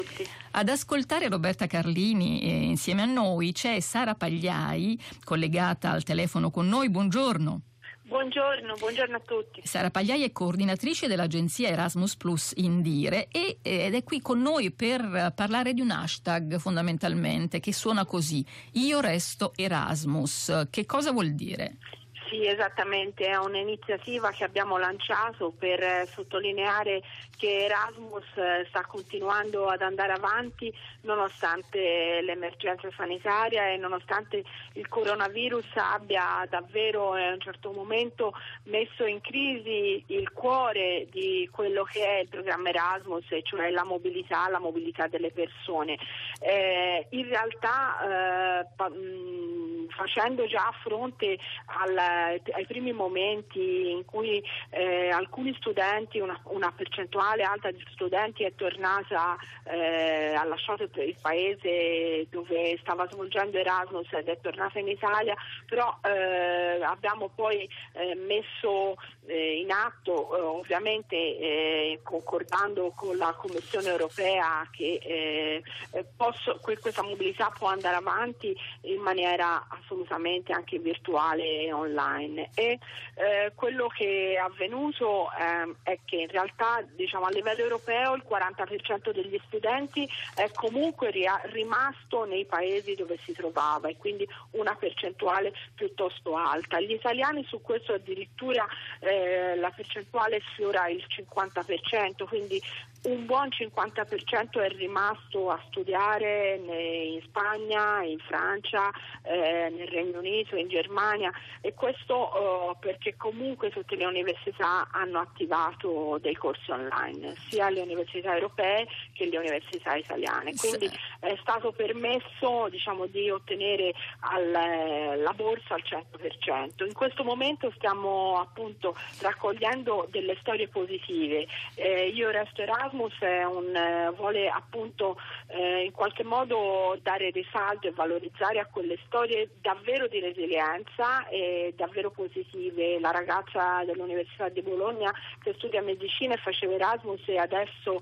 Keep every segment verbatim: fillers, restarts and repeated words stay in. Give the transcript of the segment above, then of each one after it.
Ad ascoltare Roberta Carlini eh, insieme a noi c'è Sara Pagliai, collegata al telefono con noi. Buongiorno. Buongiorno, buongiorno a tutti. Sara Pagliai è coordinatrice dell'agenzia Erasmus Plus Indire e, ed è qui con noi per parlare di un hashtag fondamentalmente che suona così: Io resto Erasmus. Che cosa vuol dire? Sì, esattamente, è un'iniziativa che abbiamo lanciato per eh, sottolineare che Erasmus eh, sta continuando ad andare avanti nonostante l'emergenza sanitaria e nonostante il coronavirus abbia davvero eh, a un certo momento messo in crisi il cuore di quello che è il programma Erasmus, e cioè la mobilità, la mobilità delle persone. Eh, in realtà eh, pa- mh, facendo già fronte al ai primi momenti in cui eh, alcuni studenti, una, una percentuale alta di studenti è tornata, eh, ha lasciato il paese dove stava svolgendo Erasmus ed è tornata in Italia, però eh, abbiamo poi eh, messo eh, in atto, eh, ovviamente eh, concordando con la Commissione europea, che eh, posso, questa mobilità può andare avanti in maniera assolutamente anche virtuale e online. E eh, quello che è avvenuto eh, è che in realtà, diciamo, a livello europeo il quaranta per cento degli studenti è comunque ria- rimasto nei paesi dove si trovava, e quindi una percentuale piuttosto alta. Gli italiani su questo addirittura eh, la percentuale sfiora il cinquanta per cento, quindi un buon cinquanta per cento è rimasto a studiare in Spagna, in Francia, eh, nel Regno Unito, in Germania, e questo eh, perché comunque tutte le università hanno attivato dei corsi online, sia le università europee che le università italiane. Quindi è stato permesso, diciamo, di ottenere al, la borsa al cento per cento. In questo momento stiamo appunto raccogliendo delle storie positive. Eh, io resto Erasmus è un, eh, vuole appunto eh, in qualche modo dare risalto e valorizzare a quelle storie davvero di resilienza e davvero positive. La ragazza dell'Università di Bologna che studia medicina e faceva Erasmus e adesso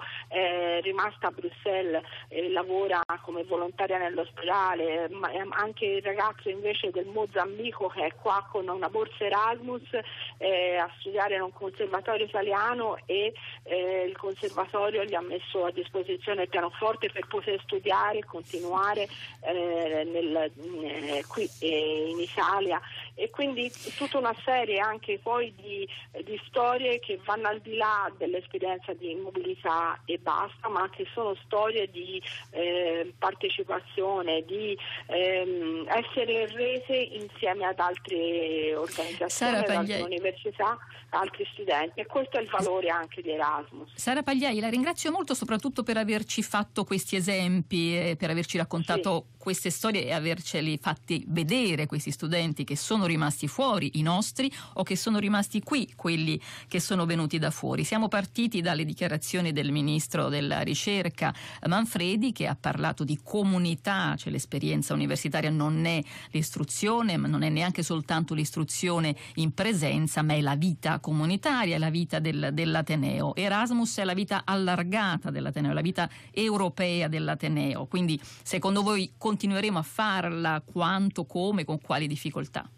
è rimasta a Bruxelles e lavora come volontaria nell'ospedale, ma anche il ragazzo invece del Mozambico che è qua con una borsa Erasmus eh, a studiare in un conservatorio italiano, e eh, il conservatorio gli ha messo a disposizione il pianoforte per poter studiare e continuare eh, nel, eh, qui eh, in Italia, e quindi tutta una serie anche poi di, di storie che vanno al di là dell'esperienza di mobilità e basta, ma che sono storie di eh, partecipazione, di ehm, essere in rete insieme ad altre organizzazioni, ad altre università, altri studenti, e questo è il valore anche di Erasmus. Sara Pagliai, la ringrazio molto soprattutto per averci fatto questi esempi e per averci raccontato sì. queste storie e averceli fatti vedere, questi studenti che sono rimasti fuori, i nostri, o che sono rimasti qui, quelli che sono venuti da fuori. Siamo partiti dalle dichiarazioni del ministro della ricerca Manfredi, che ha parlato di comunità, cioè l'esperienza universitaria non è l'istruzione, ma non è neanche soltanto l'istruzione in presenza, ma è la vita comunitaria, è la vita del, dell'Ateneo. Erasmus è la vita allargata dell'Ateneo, la vita europea dell'Ateneo. Quindi secondo voi continueremo a farla? Quanto, come, con quali difficoltà?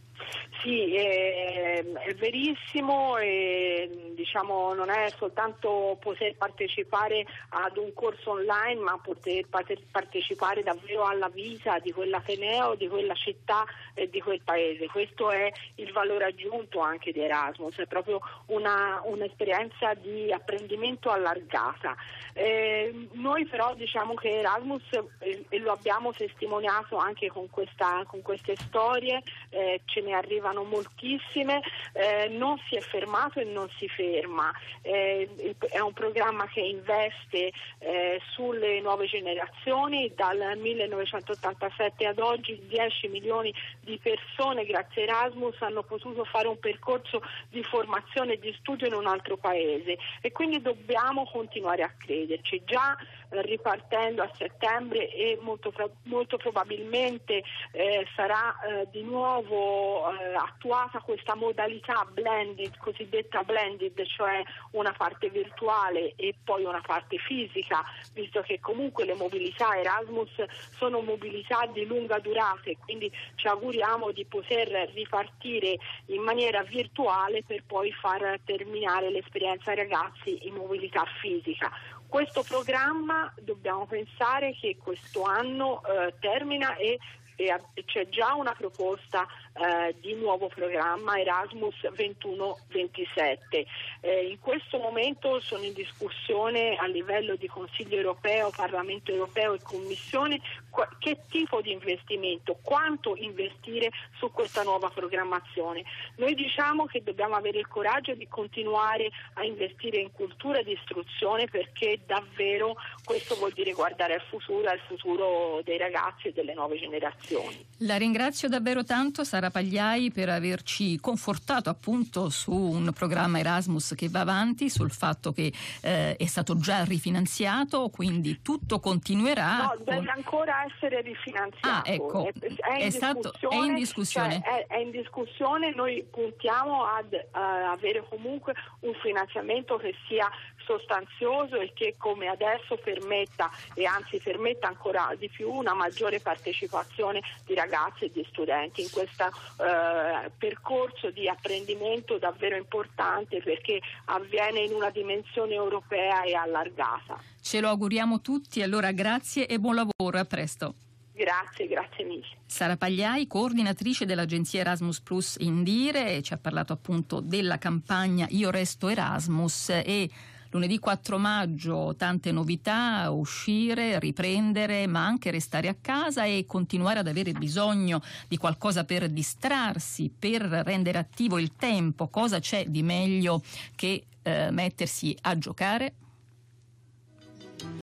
Sì, è, è verissimo, e diciamo non è soltanto poter partecipare ad un corso online, ma poter partecipare davvero alla vita di quell'Ateneo, di quella città e di quel paese. Questo è il valore aggiunto anche di Erasmus, è proprio una, un'esperienza di apprendimento allargata. Eh, noi però diciamo che Erasmus, eh, e lo abbiamo testimoniato anche con, questa, con queste storie, eh, ce ne arrivano moltissime, eh, non si è fermato e non si ferma. Eh, è un programma che investe eh, sulle nuove generazioni. Dal millenovecentottantasette ad oggi dieci milioni di persone grazie a Erasmus hanno potuto fare un percorso di formazione e di studio in un altro paese, e quindi dobbiamo continuare a crederci. Già eh, ripartendo a settembre e molto, molto probabilmente eh, sarà eh, di nuovo eh, attuata questa modalità blended, cosiddetta blended, cioè una parte virtuale e poi una parte fisica, visto che comunque le mobilità Erasmus sono mobilità di lunga durata e quindi ci auguriamo di poter ripartire in maniera virtuale per poi far terminare l'esperienza ai ragazzi in mobilità fisica. Questo programma dobbiamo pensare che questo anno eh, termina e e c'è già una proposta eh, di nuovo programma Erasmus ventuno ventisette. Eh, in questo momento sono in discussione a livello di Consiglio europeo, Parlamento europeo e Commissione qu- che tipo di investimento, quanto investire su questa nuova programmazione. Noi diciamo che dobbiamo avere il coraggio di continuare a investire in cultura e di istruzione, perché davvero questo vuol dire guardare al futuro, al futuro dei ragazzi e delle nuove generazioni. La ringrazio davvero tanto, Sara Pagliai, per averci confortato appunto su un programma Erasmus che va avanti, sul fatto che eh, è stato già rifinanziato, quindi tutto continuerà. No, con... deve ancora essere rifinanziato. Ah, ecco, è, è, in è, stato, è in discussione. Cioè, è, è in discussione, noi puntiamo ad uh, avere comunque un finanziamento che sia sostanzioso e che come adesso permetta, e anzi permetta ancora di più, una maggiore partecipazione di ragazzi e di studenti in questo eh, percorso di apprendimento davvero importante, perché avviene in una dimensione europea e allargata. Ce lo auguriamo tutti, allora grazie e buon lavoro, a presto. Grazie, grazie mille. Sara Pagliai, coordinatrice dell'agenzia Erasmus Plus Indire, ci ha parlato appunto della campagna Io Resto Erasmus. E lunedì quattro maggio tante novità, uscire, riprendere, ma anche restare a casa e continuare ad avere bisogno di qualcosa per distrarsi, per rendere attivo il tempo. Cosa c'è di meglio che eh, mettersi a giocare?